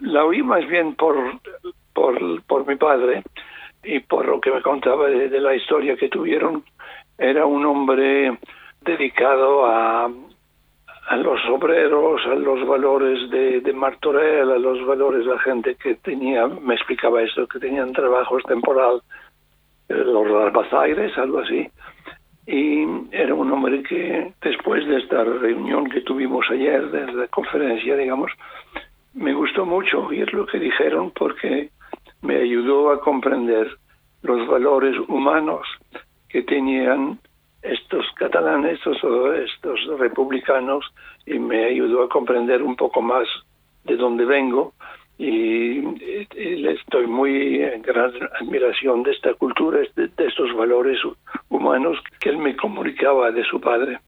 la oí más bien por mi padre y por lo que me contaba de la historia que tuvieron. Era un hombre dedicado a los obreros, a los valores de Martorell, a los valores de la gente que tenía, me explicaba esto, que tenían trabajos temporal, los albazaires, algo así. Y era un hombre que después de esta reunión que tuvimos ayer, de la conferencia, digamos, me gustó mucho oír lo que dijeron porque me ayudó a comprender los valores humanos que tenían estos catalanes, estos republicanos, y me ayudó a comprender un poco más de dónde vengo, y estoy muy en gran admiración de esta cultura, de estos valores humanos que él me comunicaba de su padre.